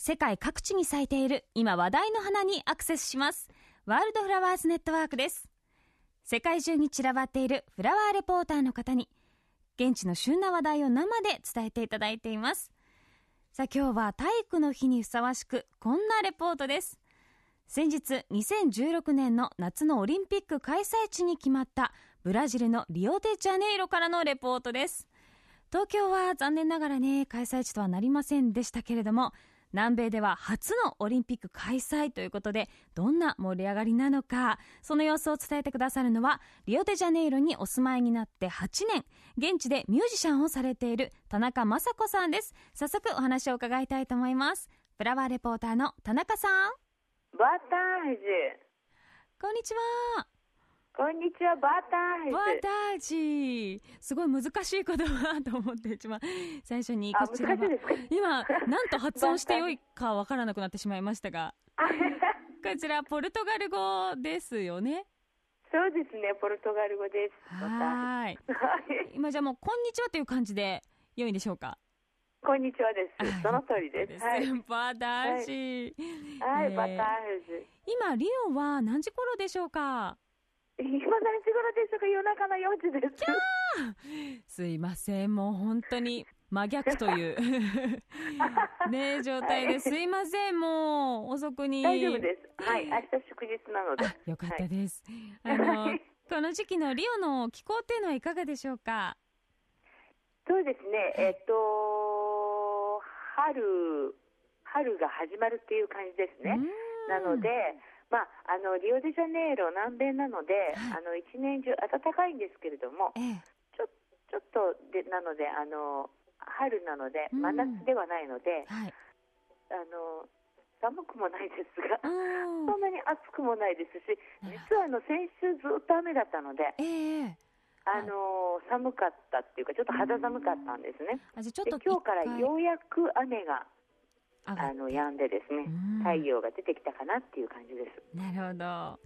世界各地に咲いている今話題の花にアクセスします。ワールドフラワーズネットワークです。世界中に散らばっているフラワーレポーターの方に現地の旬な話題を生で伝えていただいています。さあ今日は体育の日にふさわしくこんなレポートです。先日2016年の夏のオリンピック開催地に決まったブラジルのリオデジャネイロからのレポートです。東京は残念ながらね開催地とはなりませんでしたけれども、南米では初のオリンピック開催ということでどんな盛り上がりなのか、その様子を伝えてくださるのはリオデジャネイロにお住まいになって8年、現地でミュージシャンをされている田中雅子さんです。早速お話を伺いたいと思います。フラワーレポーターの田中さん。 Boa tarde。 こんにちは。 こんにちは、boa tarde。 boa tarde。すごい難しい言葉と思って一番最初にこちらは今何と発音してよいかわからなくなってしまいましたがこちらポルトガル語ですよね。 そうですね、ポルトガル語です。 はい。今じゃあもうこんにちはという感じで良いんでしょうか。 こんにちはです。その通りです。 はい。boa tarde。 はい、boa tarde。 今リオは何時頃でしょうか。 今何時頃でしょうか。夜中の4時です。 キャー、すいません、もう本当に真逆というね状態で、すいません、もう遅くに。 大丈夫です。はい、明日祝日なので。 よかったです。この時期のリオの気候っていうのはいかがでしょうか。 そうですね、春が始まるっていう感じですね。なので、リオデジャネイロ南米なので、一年中暖かいんですけれども、ちょっとでなので春なので真夏ではないので、寒くもないですがそんなに暑くもないですし、実は先週ずっと雨だったので、寒かったっていうかちょっと肌寒かったんですね。で今日からようやく雨が止んでですね、太陽が出てきたかなっていう感じです。 なるほど、はい、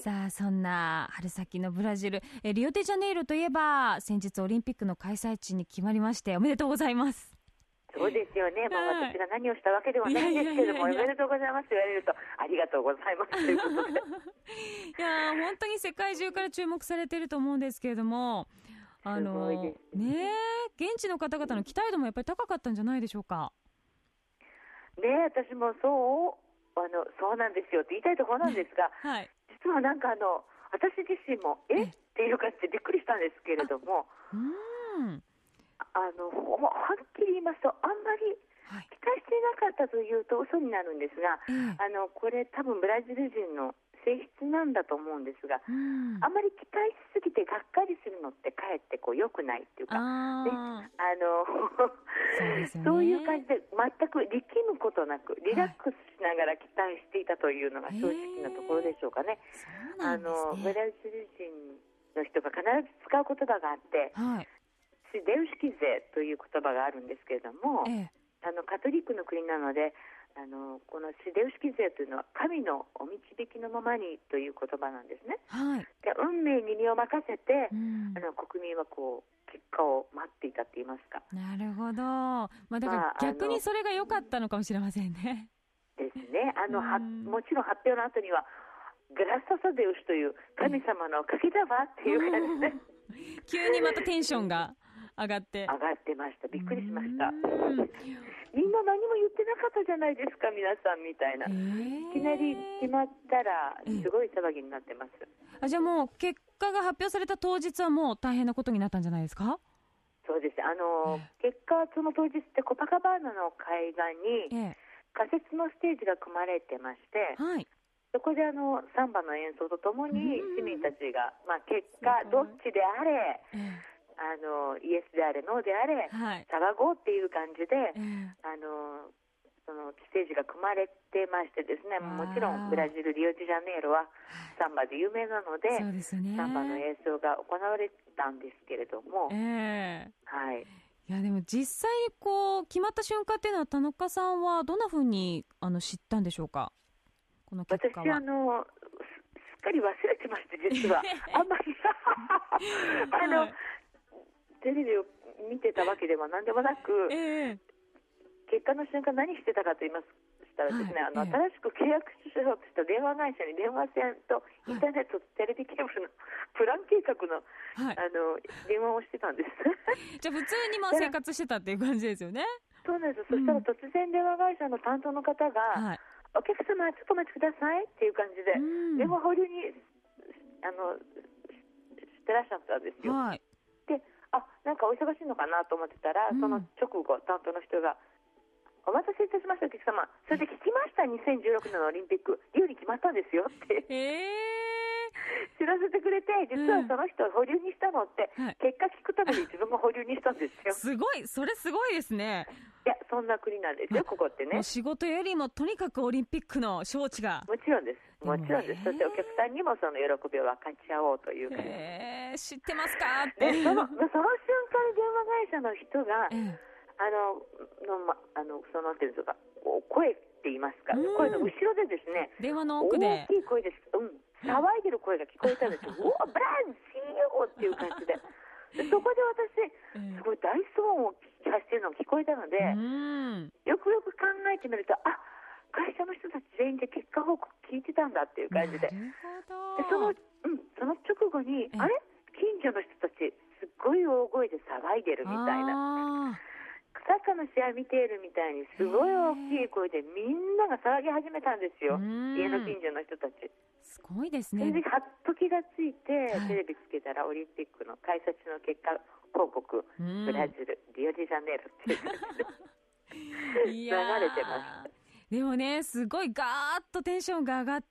さあそんな春先のブラジル、リオデジャネイロといえば先日オリンピックの開催地に決まりましておめでとうございます。 そうですよね、私が何をしたわけではないんですけども、おめでとうございますと言われるとありがとうございますということでいや本当に世界中から注目されていると思うんですけれども、 すごいですね。 現地の方々の期待度もやっぱり高かったんじゃないでしょうか。 ね、私もそうなんですよって言いたいところなんですが、はい、実はなんか私自身もっていう感じでびっくりしたんですけれども、はっきり言いますとあんまり期待していなかったというと嘘になるんですが、これ多分ブラジル人の性質なんだと思うんですが、あんまり期待しすぎてがっかりするのってかえって良くないっていうか、そういう感じで全く力むことなくリラックスしながら期待していたというのが正直なところでしょうかね。ブラジル人の人が必ず使う言葉があって、シデウシキゼという言葉があるんですけれども、カトリックの国なのでこのシデウシキゼというのは神のお導きのままにという言葉なんですね。で運命に身を任せて、国民は結果を待っていたって言いますか。 なるほど、だから逆にそれが良かったのかもしれませんね。 ですね。もちろん発表の後にはグラッササデウスという神様のおかげだわっていう感じで急にまたテンションが上がってました。びっくりしました。みんな何も言ってなかったじゃないですか皆さんみたいな、いきなり決まったらすごい騒ぎになってます。 じゃあもう結果が発表された当日はもう大変なことになったんじゃないですか。 そうです。結果その当日ってコパカバーナの海岸に仮設のステージが組まれてまして、そこでサンバの演奏とともに市民たちが、結果どっちであれ、イエスであれノーであれ、騒ごうっていう感じで、そのステージが組まれてましてですね、もちろんブラジルリオデジャネイロはサンバで有名なので、サンバの演奏が行われたんですけれども、 いやでも実際決まった瞬間っていうのは田中さんはどんな風に知ったんでしょうか。この結果は。 私すっかり忘れてまして実はあんまりテレビを見てたわけでは何でもなく、結果の瞬間何してたかと言いますしたらですね、新しく契約しようとした電話会社に電話線とインターネットとテレビケーブルのプラン計画の、電話をしてたんですじゃあ普通に生活してたっていう感じですよね。 そうなんです。そしたら突然電話会社の担当の方が、お客様ちょっとお待ちくださいっていう感じで、電話保留にしてらっしゃったんですよ。で、なんかお忙しいのかなと思ってたら、その直後担当の人が、お待たせいたしましたお客様、それで聞きました、2016年のオリンピックリオに決まったんですよって知らせてくれて、実はその人を保留にしたのって、結果聞くために自分が保留にしたんですよ。 すごい、それすごいですね。 いや、そんな国なんですよ、ここってね。 もう仕事よりもとにかくオリンピックの招致が。 もちろんです、もちろんです。そしてお客さんにもその喜びを分かち合おうというか、 知ってますかって。 でその瞬間に電話会社の人が、そのなんていうんですか、声って言いますか、声の後ろでですね、 電話の奥で大きい声です、騒いでる声が聞こえたんですよ。おー、ブラン CEO っていう感じで、そこで私、すごい大騒音を発しているのが聞こえたので、よくよく考えてみると、会社の人たち全員で結果報告聞いてたんだっていう感じで、その直後に、あれ、近所の人たちすっごい大声で騒いでるみたいな、サッカーの試合見ているみたいにすごい大きい声でみんなが騒ぎ始めたんですよ、家の近所の人たち。 すごいですね。 それではっと気がついて、テレビつけたらオリンピックの開催中の結果報告、ブラジルリオデジャネイロっていう感じで流れてました。 でもね、すごいガーッとテンションが上がって、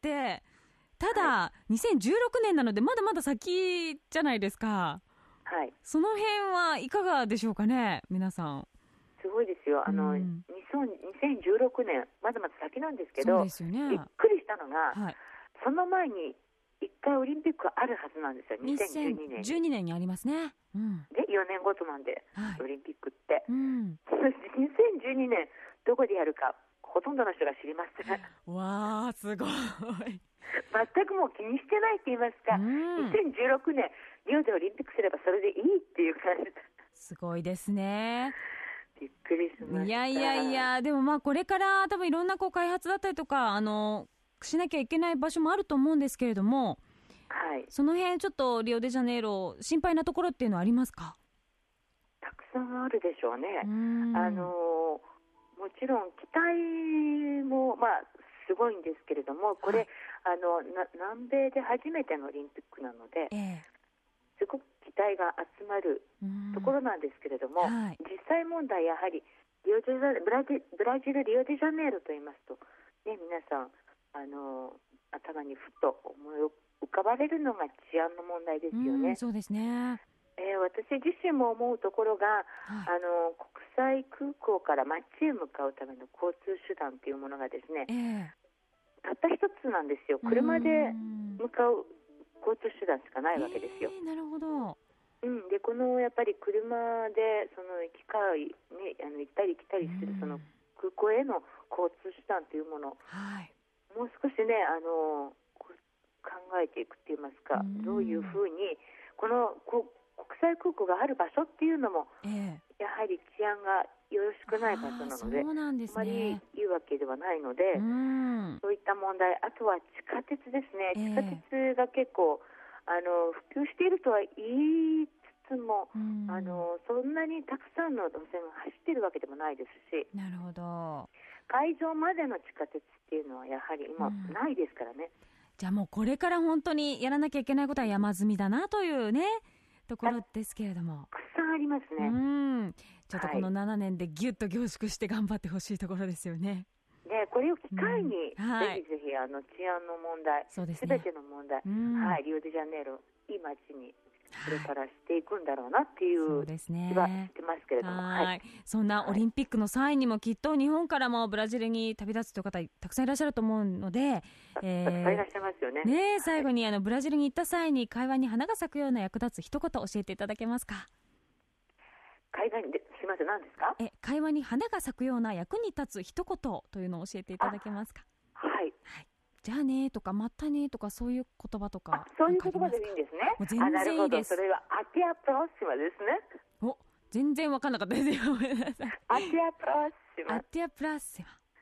ただ、2016年なのでまだまだ先じゃないですか。その辺はいかがでしょうかね、皆さん。 すごいですよ。2016年まだまだ先なんですけど、びっくりしたのが、その前に1回オリンピックあるはずなんですよ。2012年 12年にありますね、 で4年ごとなんで、オリンピックって、2012年どこでやるかほとんどの人が知りません。 わー、すごい。 全くもう気にしてないって言いますか、2016年リオでオリンピックすればそれでいいっていう感じで、 すごいですね。 びっくりしました。 いや、でもこれから多分いろんな開発だったりとかしなきゃいけない場所もあると思うんですけれども、その辺ちょっとリオデジャネイロ心配なところっていうのはありますか？ たくさんあるでしょうね。もちろん期待もすごいんですけれども、これ、南米で初めてのオリンピックなので、すごく期待が集まるところなんですけれども、実際問題やはりブラジルリオデジャネイロと言いますと、皆さん頭にふと思い浮かばれるのが治安の問題ですよね。 そうですね。 私自身も思うところが、国際空港から街へ向かうための交通手段というものがですね、たった一つなんですよ。車で向かう交通手段しかないわけですよ。 なるほど。 でこのやっぱり車でその機会に行ったり来たりするその空港への交通手段というもの、もう少しね考えていくって言いますか、どういうふうにこの国際空港がある場所っていうのも、やはり治安がよろしくない場所なので、あまりいいわけではないので、そういった問題、あとは地下鉄ですね。地下鉄が結構普及しているとは言いつつも、そんなにたくさんの路線が走っているわけでもないですし、 なるほど。 会場までの地下鉄っていうのはやはり今ないですからね。 じゃあもうこれから本当にやらなきゃいけないことは山積みだなというねところですけれども、 たくさんありますね。 ちょっとこの7年でギュッと凝縮して頑張ってほしいところですよね。 これを機会に、ぜひぜひ治安の問題、すべての問題、リオデジャネイロ、いい街にこれからしていくんだろうなっていう気はしてますけれども、 そんなオリンピックの際にもきっと日本からもブラジルに旅立つという方たくさんいらっしゃると思うので、 たくさんいらっしゃいますよね。 最後にブラジルに行った際に会話に花が咲くような役立つ一言教えていただけますか？ 海外ですいません、何ですか？ 会話に花が咲くような役に立つ一言というのを教えていただけますか？じゃあねとかまたねとかそういう言葉とか。 そういう言葉でいいんですね。 もう全然いいです。 それはアティアプロシマですね。 全然分かんなかったですよ。ごめんなさい。 アティアプロシマ。 アティアプラッシマ。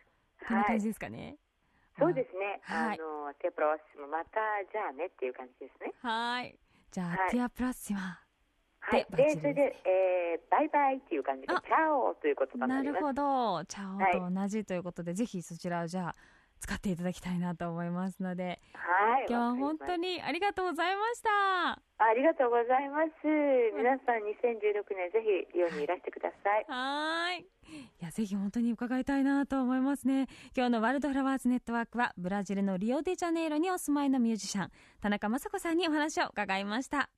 こんな感じですかね。 そうですね。ティアプラッシマ、またじゃあねっていう感じですね。 はい。じゃあ、ティアプラッシマ。 はい。で、それで、バイバイっていう感じで、チャオという言葉になります。 なるほど。チャオと同じということで、ぜひそちらをじゃあ、使っていただきたいなと思いますので、 はい、 今日は本当にありがとうございました。 ありがとうございます。皆さん2016年ぜひリオにいらしてください。 はい。いや、ぜひ本当に伺いたいなと思いますね。今日のワールドフラワーズネットワークはブラジルのリオデジャネイロにお住まいのミュージシャン田中雅子さんにお話を伺いました。